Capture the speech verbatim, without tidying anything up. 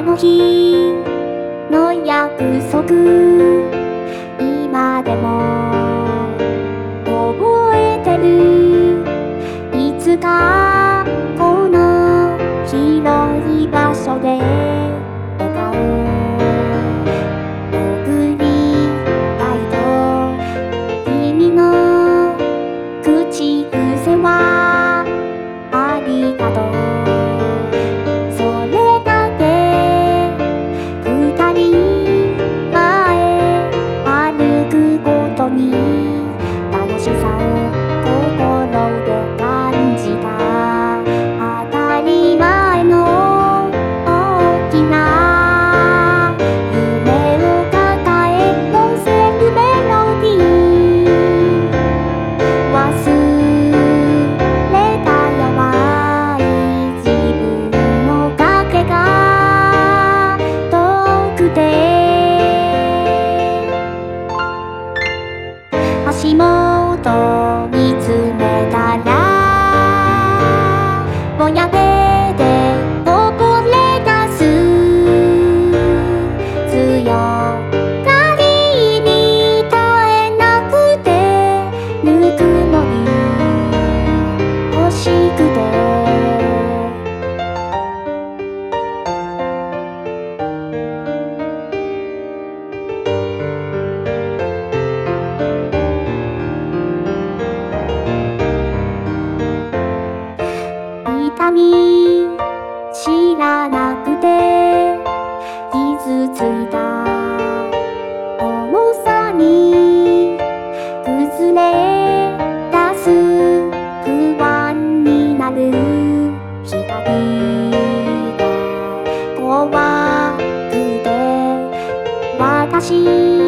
の日の約束、今でも覚えてる。いつかこの広い場所で笑顔送りたいと。君の口癖はありがとう。それだけ二人前歩くことに楽しさを心で感じた。当たり前の大きな夢を抱え乗せるメロディー。忘れた弱い自分の影が遠くて、足元見つめたらぼやけてこぼれ出す。強がりに耐えなくてぬくもり欲しくて。痛み知らなくて傷ついた重さに崩れ出す。不安になる光が怖くて私